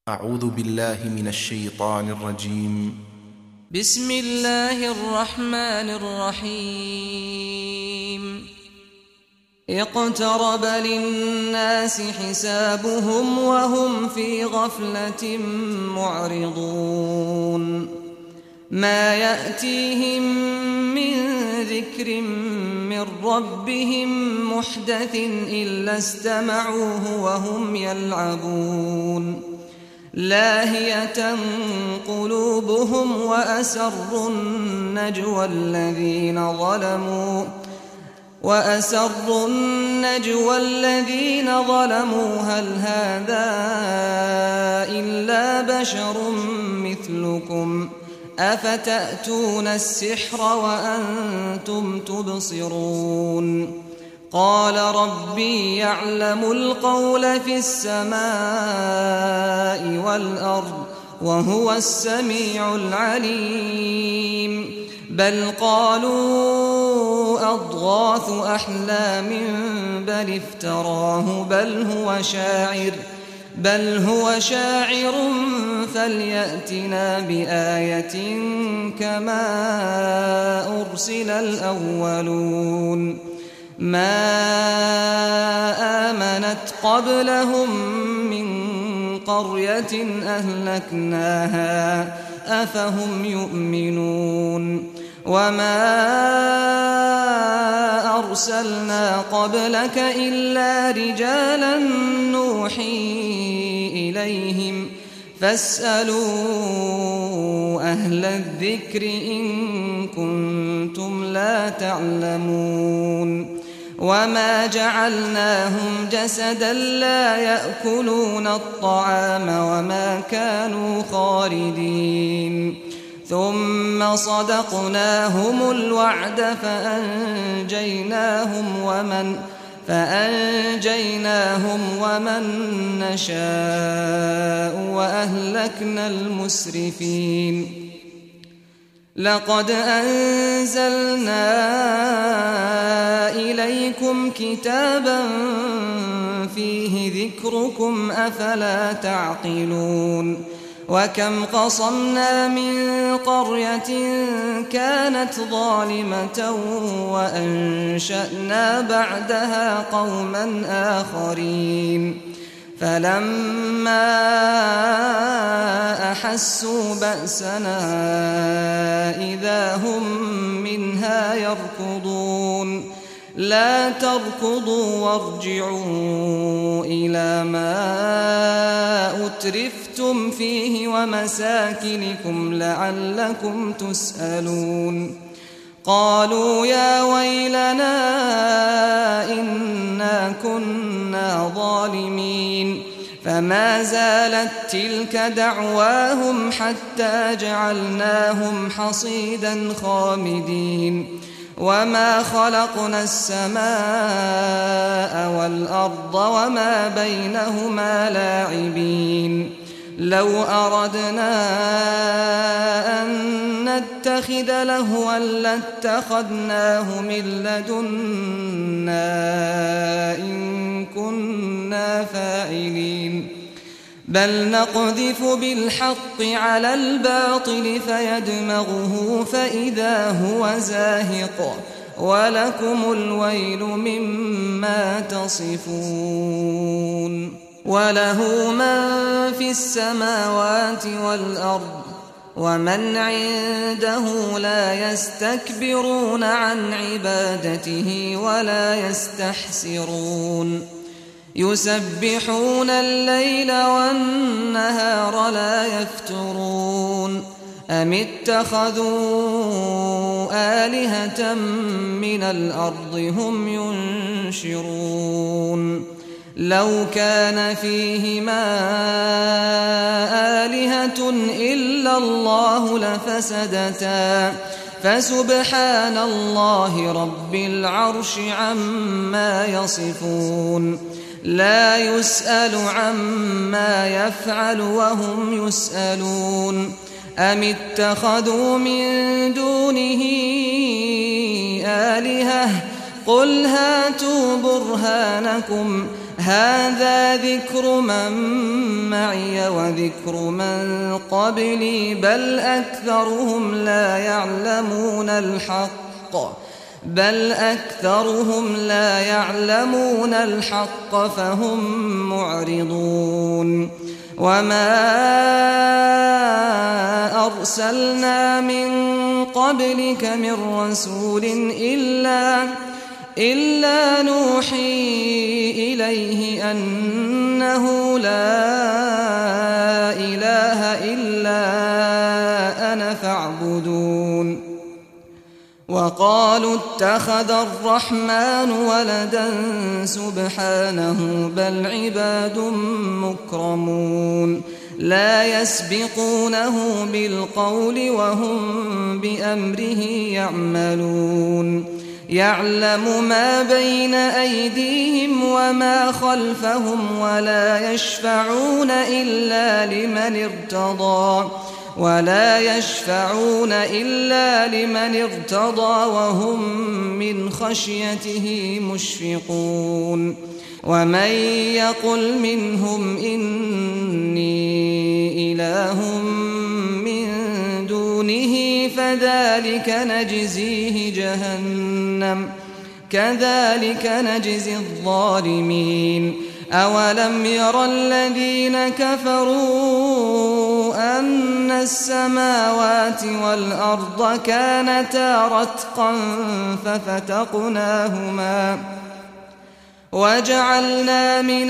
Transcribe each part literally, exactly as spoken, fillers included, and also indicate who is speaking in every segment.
Speaker 1: أعوذ بالله من الشيطان الرجيم.
Speaker 2: بسم الله الرحمن الرحيم. اقترب للناس حسابهم وهم في غفلة معرضون. ما يأتيهم من ذكر من ربهم محدث إلا استمعوه وهم يلعبون. لاهية قلوبهم وأسروا النجوى الذين ظلموا وأسروا النجوى الذين ظلموا هل هذا إلا بشر مثلكم أفتأتون السحر وأنتم تبصرون. قال ربي يعلم القول في السماء والأرض وهو السميع العليم. بل قالوا أضغاث أحلام بل افتراه بل هو شاعر بل هو شاعر فليأتنا بآية كما أرسل الأولون. ما آمنت قبلهم من قرية أهلكناها أفهم يؤمنون. وما أرسلنا قبلك إلا رجالا نوحي إليهم فاسألوا أهل الذكر إن كنتم لا تعلمون. وما جعلناهم جسدا لا يأكلون الطعام وما كانوا خالدين. ثم صدقناهم الوعد فأنجيناهم ومن فأنجيناهم ومن نشاء وأهلكنا المسرفين. لقد أنزلنا إليكم كتابا فيه ذكركم أفلا تعقلون. وكم قصمنا من قرية كانت ظالمة وأنشأنا بعدها قوما آخرين. فلما أحسوا بأسنا إذا هم منها يركضون. لا تركضوا وارجعوا إلى ما أترفتم فيه ومساكنكم لعلكم تسألون. قالوا يا ويلنا إنا كنا ظالمين. فما زالت تلك دعواهم حتى جعلناهم حصيدا خامدين. وما خلقنا السماء والأرض وما بينهما لاعبين. لو أردنا أن نتخذ لهوا لاتخذناه من لدنا إن كنا فاعلين. بل نقذف بالحق على الباطل فيدمغه فإذا هو زاهق ولكم الويل مما تصفون. وله من في السماوات والأرض ومن عنده لا يستكبرون عن عبادته ولا يستحسرون. يسبحون الليل والنهار لا يفترون. أم اتخذوا آلهة من الأرض هم ينشرون. لو كان فيهما آلهة إلا الله لفسدتا فسبحان الله رب العرش عما يصفون. لا يسأل عما يفعل وهم يسألون. أم اتخذوا من دونه آلهة قل هاتوا برهانكم هذا ذكر من معي وذكر من قبلي بل أكثرهم لا يعلمون الحق بل أكثرهم لا يعلمون الحق فهم معرضون وما أرسلنا من قبلك من رسول إلا إلا نوحي إليه أنه لا إله إلا أنا فاعبدون وقالوا اتخذ الرحمن ولدا سبحانه بل عباد مكرمون لا يسبقونه بالقول وهم بأمره يعملون يعلم ما بين أيديهم وما خلفهم ولا يشفعون إلا لمن ارتضى ولا يشفعون إلا لمن ارتضى وهم من خشيته مشفقون ومن يقل منهم إني إله من دونه فذلك نجزيه جهنم كذلك نجزي الظالمين أولم ير الذين كفروا أن السماوات والأرض كانتا رتقا ففتقناهما وجعلنا من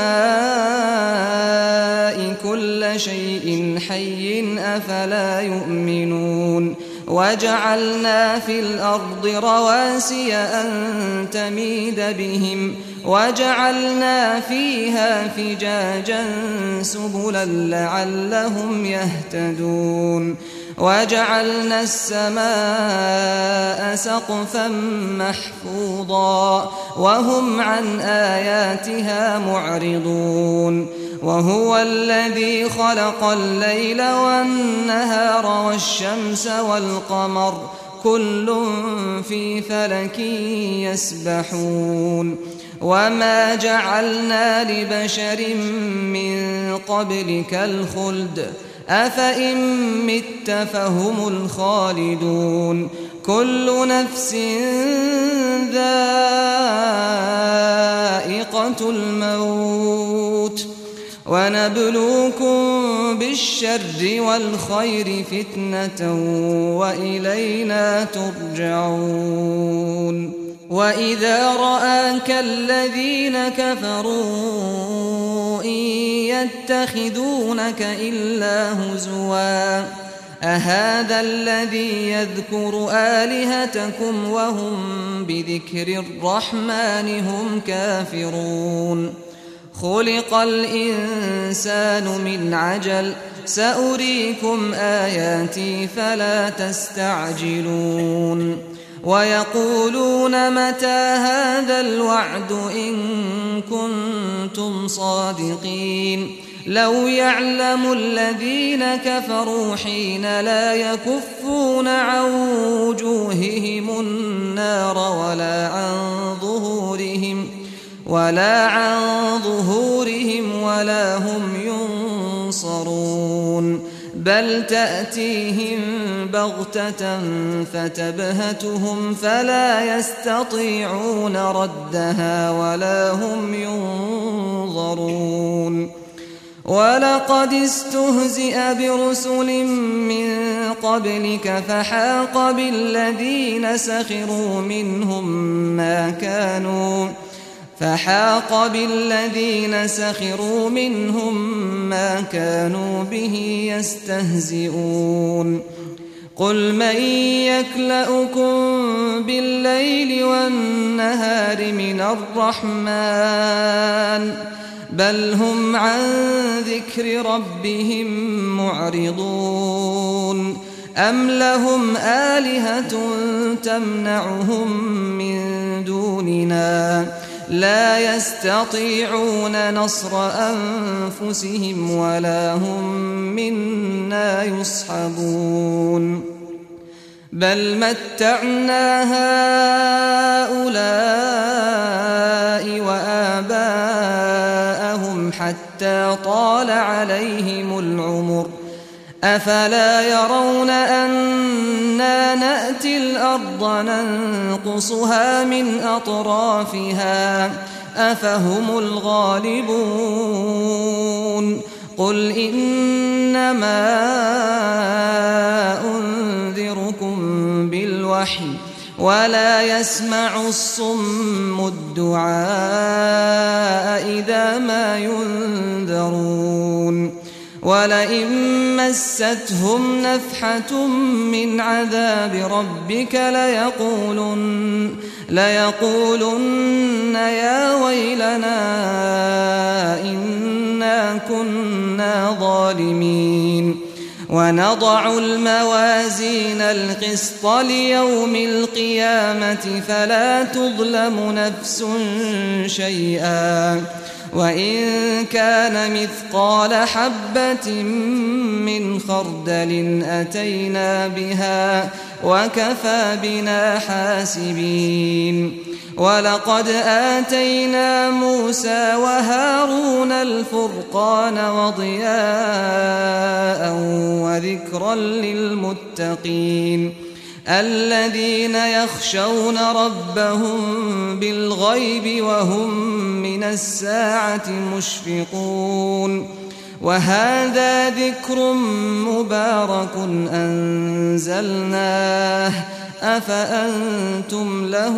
Speaker 2: الماء كل شيء حي أفلا يؤمنون وجعلنا في الأرض رواسي أن تميد بهم وجعلنا فيها فجاجا سبلا لعلهم يهتدون وجعلنا السماء سقفا محفوظا وهم عن آياتها معرضون وهو الذي خلق الليل والنهار والشمس والقمر كل في فلك يسبحون وما جعلنا لبشر من قبلك الخلد أفإن مت فهم الخالدون كل نفس ذائقة الموت ونبلوكم بالشر والخير فتنة وإلينا ترجعون وإذا رآك الذين كفروا إن يتخذونك إلا هزوا أهذا الذي يذكر آلهتكم وهم بذكر الرحمن هم كافرون خلق الإنسان من عجل سأريكم آياتي فلا تستعجلون ويقولون متى هذا الوعد إن كنتم صادقين لو يعلم الذين كفروا حين لا يكفون عن وجوههم النار ولا عن ظهورهم ولا عن ظهورهم ولا هم ينصرون بل تأتيهم بغتة فتبهتهم فلا يستطيعون ردها ولا هم ينظرون ولقد استهزئ برسل من قبلك فحاق بالذين سخروا منهم ما كانوا فحاق بالذين سخروا منهم ما كانوا به يستهزئون قل من يكلؤكم بالليل والنهار من الرحمن بل هم عن ذكر ربهم معرضون أم لهم آلهة تمنعهم من دوننا لا يستطيعون نصر أنفسهم ولا هم منا يصحبون بل متعنا هؤلاء وآباءهم حتى طال عليهم العمر أفلا يرون أنا نأتي الأرض ننقصها من أطرافها أفهم الغالبون قل إنما أنذركم بالوحي ولا يسمع الصم الدعاء إذا ما ينذرون ولئن مستهم نفحة من عذاب ربك ليقولن, ليقولن يا ويلنا إنا كنا ظالمين ونضع الموازين القسط ليوم القيامة فلا تظلم نفس شيئا وإن كان مثقال حبة من خردل أتينا بها وكفى بنا حاسبين ولقد آتينا موسى وهارون الفرقان وضياء وذكرا للمتقين الذين يخشون ربهم بالغيب وهم من الساعة مشفقون وهذا ذكر مبارك أنزلناه أفأنتم له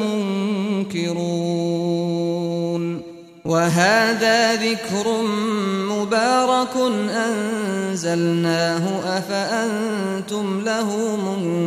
Speaker 2: منكرون وهذا ذكر مبارك أنزلناه أفأنتم له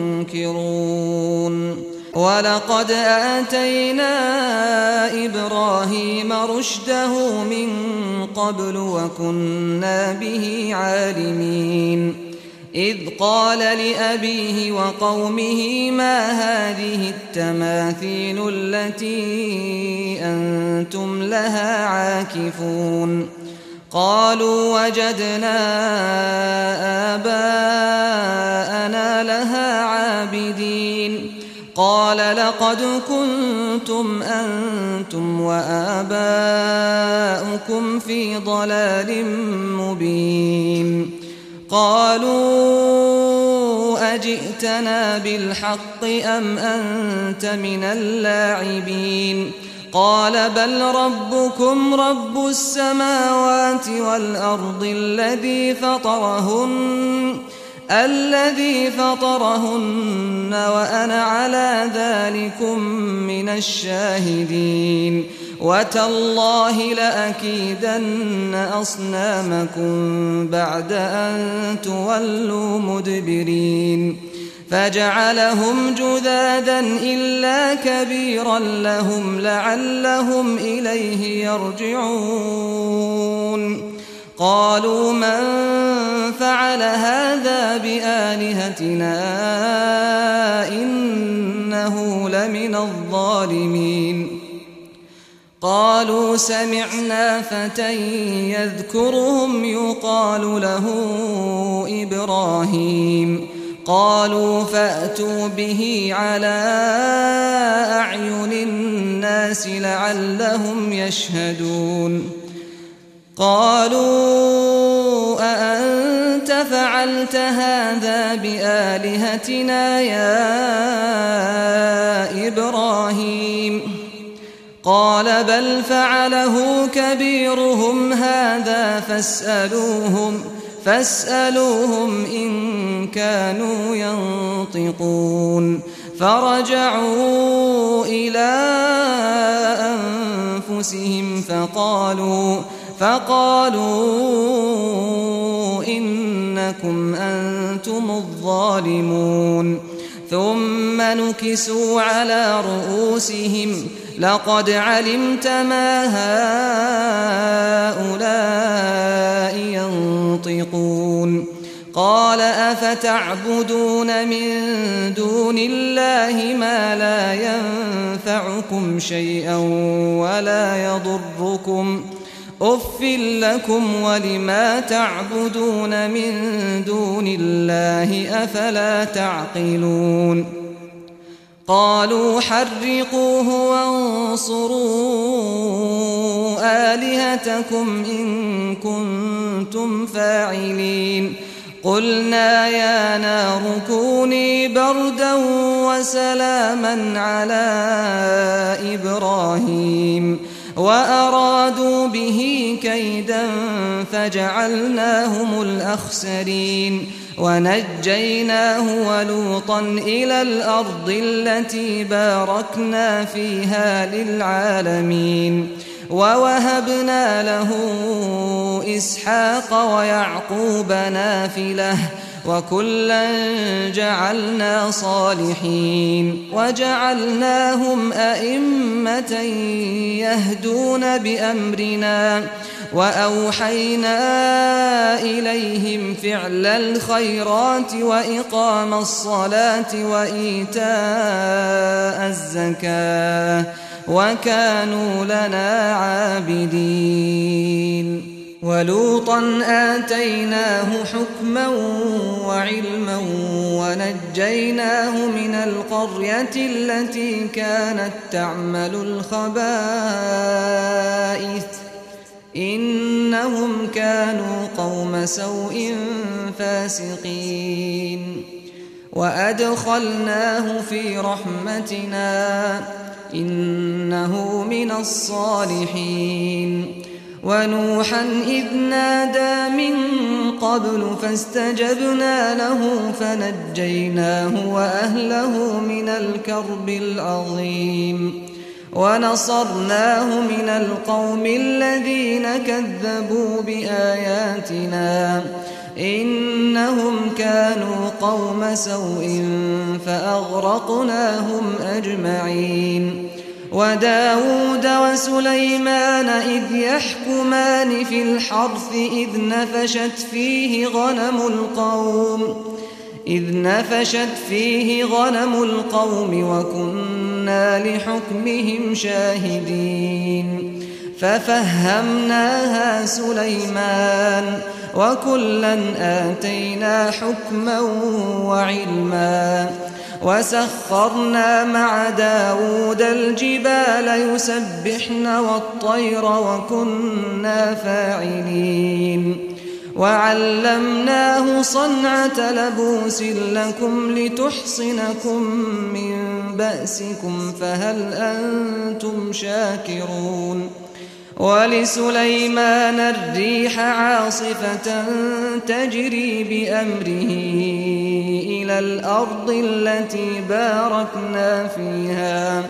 Speaker 2: منكرون ولقد آتينا إبراهيم رشده من قبل وكنا به عالمين إذ قال لأبيه وقومه ما هذه التماثيل التي أنتم لها عاكفون قالوا وجدنا آباءنا لها عابدين قال لقد كنتم أنتم وآباؤكم في ضلال مبين قالوا أجئتنا بالحق أم أنت من اللاعبين قال بل ربكم رب السماوات والأرض الذي فطرهن الذي فطرهن وأنا على ذلكم من الشاهدين وتالله لأكيدن أصنامكم بعد أن تولوا مدبرين فجعلهم جذاذا إلا كبيرا لهم لعلهم إليه يرجعون قالوا من فعل هذا بآلهتنا إنه لمن الظالمين قالوا سمعنا فتى يذكرهم يقال له إبراهيم قالوا فأتوا به على أعين الناس لعلهم يشهدون قالوا أأنت فعلت هذا بآلهتنا يا إبراهيم قال بل فعله كبيرهم هذا فاسألوهم فاسألوهم إن كانوا ينطقون فرجعوا إلى أنفسهم فقالوا فقالوا إنكم أنتم الظالمون ثم نكسوا على رؤوسهم لقد علمت ما هؤلاء ينطقون قال أفتعبدون من دون الله ما لا ينفعكم شيئا ولا يضركم أف لكم ولما تعبدون من دون الله أفلا تعقلون قالوا حرقوه وانصروا آلهتكم إن كنتم فاعلين قلنا يا نار كوني بردا وسلاما على إبراهيم وأرادوا به كيدا فجعلناهم الأخسرين ونجيناه ولوطا إلى الأرض التي باركنا فيها للعالمين ووهبنا له إسحاق ويعقوب نافلة وكلا جعلنا صالحين وجعلناهم أئمة يهدون بأمرنا وأوحينا إليهم فعل الخيرات وإقام الصلاة وإيتاء الزكاة وكانوا لنا عابدين ولوطا آتيناه حكما وعلما ونجيناه من القرية التي كانت تعمل الخبائث إنهم كانوا قوم سوء فاسقين وأدخلناه في رحمتنا إنه من الصالحين ونوحا إذ نادى من قبل فاستجبنا له فنجيناه وأهله من الكرب العظيم ونصرناه من القوم الذين كذبوا بآياتنا إنهم كانوا قوم سوء فأغرقناهم أجمعين وداود وسليمان إذ يحكمان في الحرث إذ نفشت فيه غنم القوم إذ نفشت فيه غنم القوم وكنا لحكمهم شاهدين ففهمناها سليمان وكلا آتينا حكما وعلما وسخرنا مع داود الجبال يسبحن والطير وكنا فاعلين وعلمناه صنعة لبوس لكم لتحصنكم من بأسكم فهل أنتم شاكرون ولسليمان الريح عاصفة تجري بأمره إلى الأرض التي باركنا فيها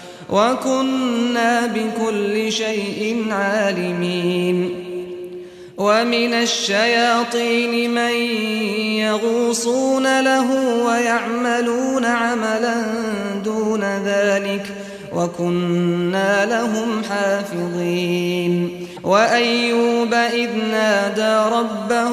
Speaker 2: وكنا بكل شيء عالمين ومن الشياطين من يغوصون له ويعملون عملا دون ذلك وكنا لهم حافظين وأيوب إذ نادى ربه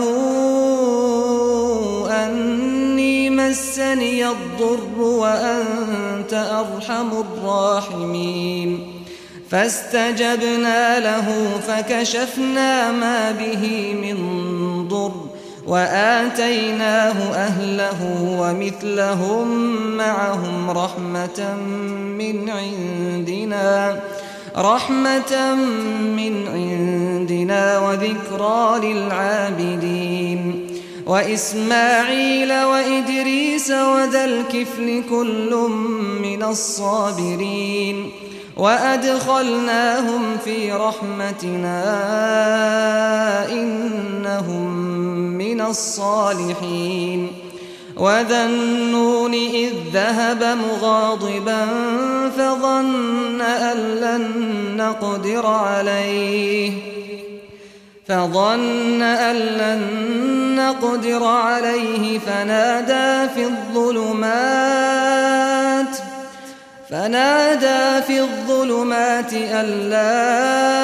Speaker 2: أني مسني الضر وأنت أرحم الراحمين فاستجبنا له فكشفنا ما به من ضر وآتيناه أهله ومثلهم معهم رحمة من عندنا رحمة من عندنا وذكرى للعابدين وإسماعيل وإدريس وذا الكفل كل من الصابرين وأدخلناهم في رحمتنا إنهم من الصالحين وذا النون إذ ذهب مغاضبا فظن أن لن نقدر عليه فظن أن لن نقدر عليه فنادى في الظلمات فنادى في الظلمات أن لا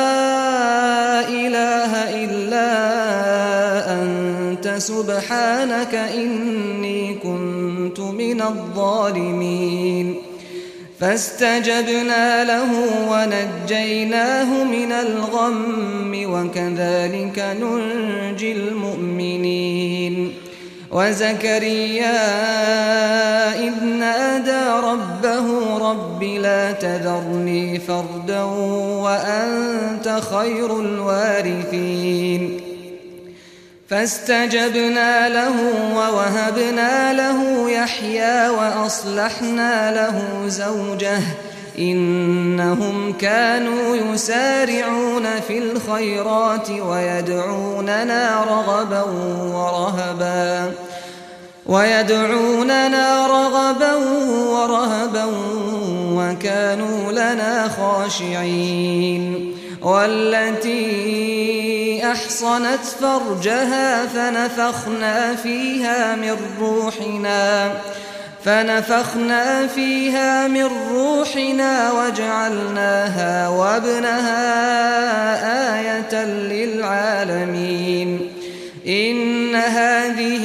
Speaker 2: إله إلا أنت سبحانك إني كنت من الظالمين فاستجبنا له ونجيناه من الغم وكذلك ننجي المؤمنين وزكريا إذ نادى ربه رب لا تذرني فردا وأنت خير الوارثين فاستجبنا له ووهبنا له يحيى وأصلحنا له زوجه إنهم كانوا يسارعون في الخيرات ويدعوننا رغبا ورهبا ويدعوننا رغبا ورهبا وكانوا لنا خاشعين والتي أحصنت فرجها فنفخنا فيها من روحنا فنفخنا فيها من روحنا وجعلناها وابنها آية للعالمين إن هذه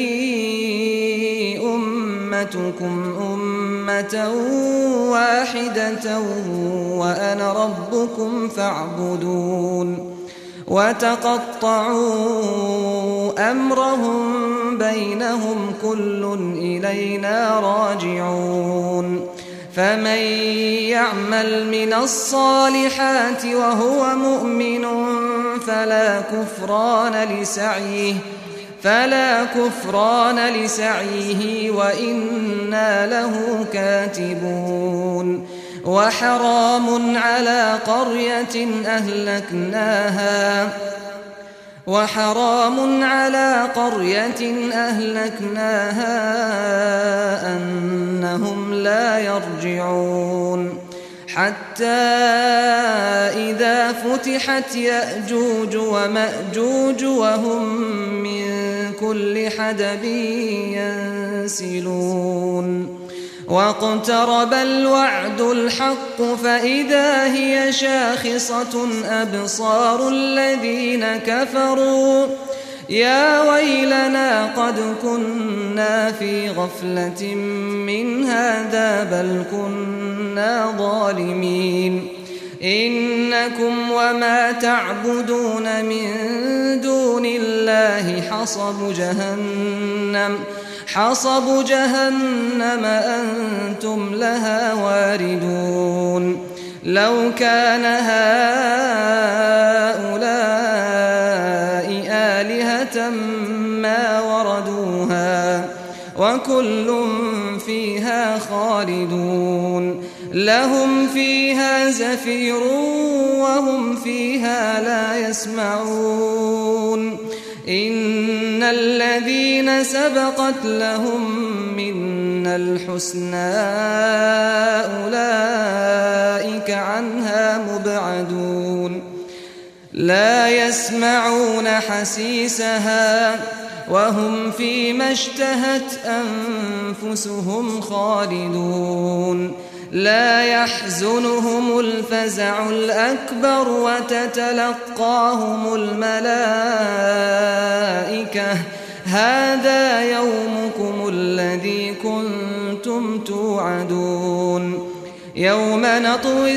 Speaker 2: أمتكم أمة واحدة وأنا ربكم فاعبدون وتقطعوا أمرهم بينهم كل إلينا راجعون فمن يعمل من الصالحات وهو مؤمن فلا كفران لسعيه فلا كفران لسعيه وإنا له كاتبون وحرام على قرية أهلكناها وحرام على قرية أهلكناها أنهم لا يرجعون حتى إذا فتحت يأجوج ومأجوج وهم من كل حدب ينسلون واقترب الوعد الحق فإذا هي شاخصة أبصار الذين كفروا يا ويلنا قد كنا في غفلة من هذا بل كنا ظالمين إنكم وما تعبدون من دون الله حصب جهنم حصب جهنم أنتم لها واردون لو كان هؤلاء آلهة ما وردوها وكل فيها خالدون لهم فيها زفير وهم فيها لا يسمعون إن الذين سبقت لهم منا الحسنى أولئك عنها مبعدون لا يسمعون حسيسها وهم فيما اشتهت أنفسهم خالدون لا يحزنهم الفزع الأكبر وتتلقاهم الملائكة هذا يومكم الذي كنتم توعدون يوم نطوي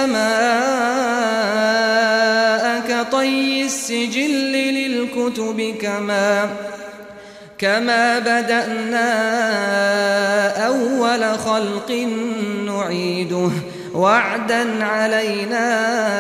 Speaker 2: السماء كطي السجل للكتب كما كما بدأنا أول خلق نعيده وعدا علينا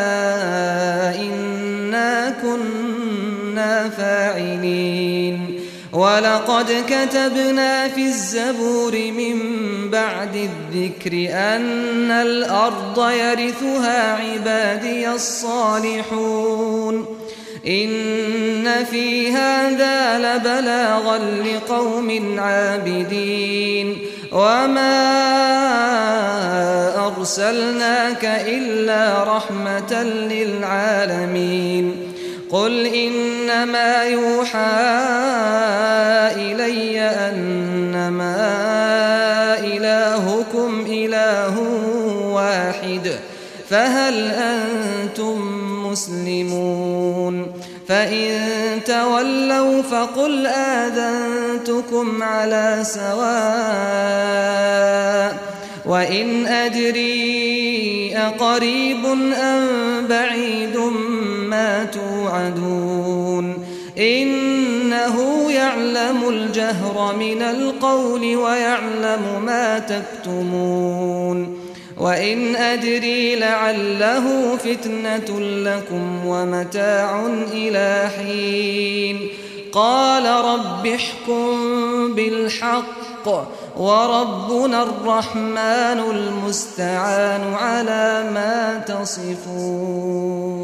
Speaker 2: إنا كنا فاعلين ولقد كتبنا في الزبور من بعد الذكر أن الأرض يرثها عبادي الصالحون إن في هذا لبلاغا لقوم عابدين وما أرسلناك إلا رحمة للعالمين قل إنما يوحى إلي أنما إلهكم إله واحد فهل أنتم مسلمون فإن تولوا فقل آذنتكم على سواء وإن أدري أقريب أم بعيد ما توعدون إنه يعلم الجهر من القول ويعلم ما تكتمون وإن أدري لعله فتنة لكم ومتاع إلى حين قال رب احكم بالحق وربنا الرحمن المستعان على ما تصفون.